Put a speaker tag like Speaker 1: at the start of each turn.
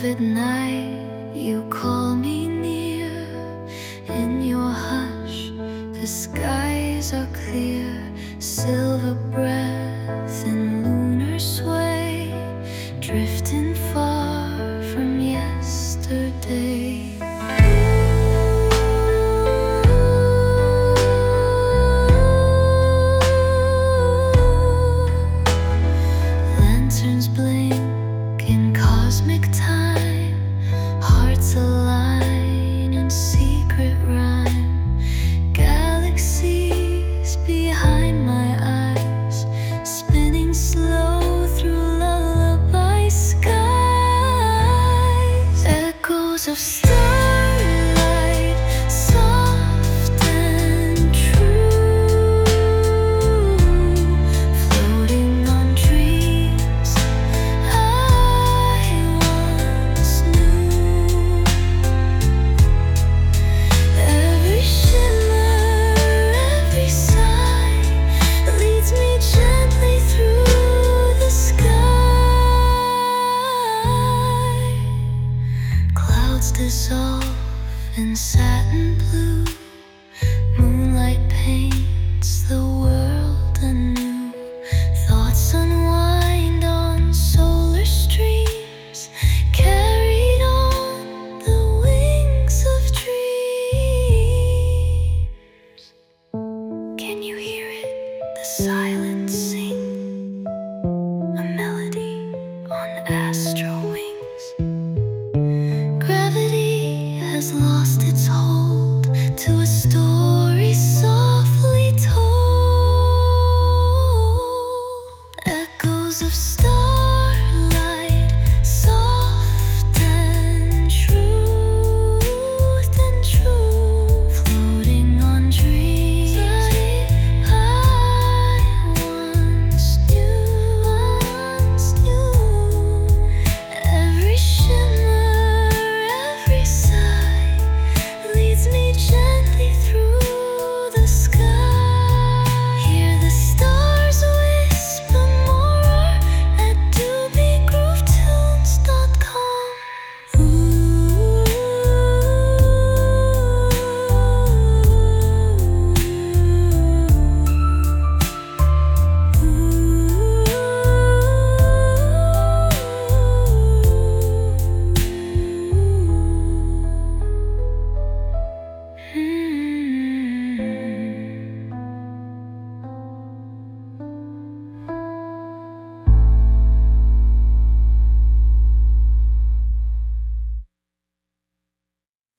Speaker 1: love at night, you call me near. In your hush, the skies are clear. Silver breath and lunar sway, drifting far from yesterday. Lanterns blink in cosmic time, hearts align in secret rhyme. Galaxies behind my eyes, spinning slow through lullaby skies. Echoes of starlight, soft and true, floating on dreams I once knew. Every shimmer, every sigh leads me gently through the sky. Clouds dissolve in satin blue, moonlight paints the world anew. Thoughts unwind on solar streams, carried on the wings of dreams. Can you hear it? The silence sing, a melody on astral wings. Gravity has lost its hold to a story softly told. Echoes of stars.